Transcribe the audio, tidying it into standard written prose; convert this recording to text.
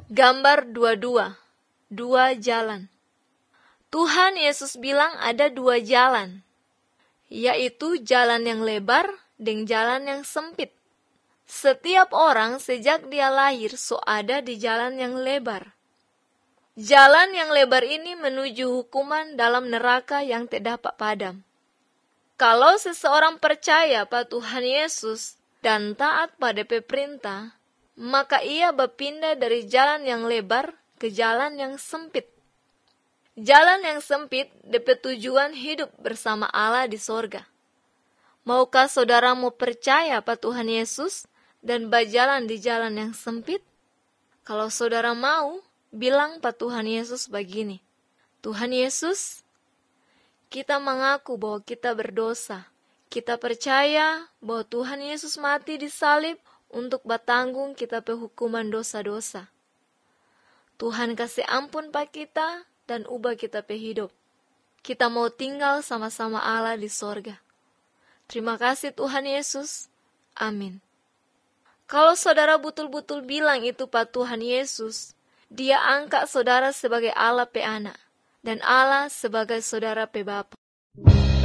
Gambar 22, dua jalan. Tuhan Yesus bilang ada dua jalan, yaitu jalan yang lebar dan jalan yang sempit. Setiap orang sejak dia lahir ada di jalan yang lebar. Jalan yang lebar ini menuju hukuman dalam neraka yang tidak dapat padam. Kalau seseorang percaya pada Tuhan Yesus dan taat pada perintah, maka ia berpindah dari jalan yang lebar ke jalan yang sempit. Jalan yang sempit dapat tujuan hidup bersama Allah di sorga. Maukah saudaramu percaya pada Tuhan Yesus dan berjalan di jalan yang sempit? Kalau saudara mau, bilang pada Tuhan Yesus begini, Tuhan Yesus, kita mengaku bahwa kita berdosa. Kita percaya bahwa Tuhan Yesus mati di salib untuk bertanggung kita hukuman dosa-dosa. Tuhan kasih ampun pada kita dan ubah kita hidup. Kita mau tinggal sama-sama Allah di sorga. Terima kasih Tuhan Yesus. Amin. Kalau saudara betul-betul bilang itu pada Tuhan Yesus, Dia angkat saudara sebagai Allah pe anak dan Allah sebagai saudara pe Bapa.